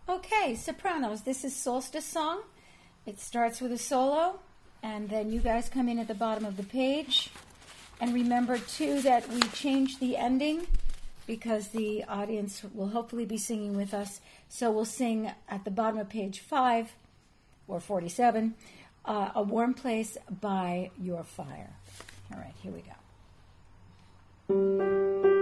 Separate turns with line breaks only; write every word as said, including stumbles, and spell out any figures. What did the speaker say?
Okay, sopranos, this is Solstice Song. It starts with a solo, and then you guys come in at the bottom of the page. And remember, too, that we changed the ending because the audience will hopefully be singing with us. So we'll sing at the bottom of page five, or forty-seven, uh, A Warm Place by Your Fire. All right, here we go.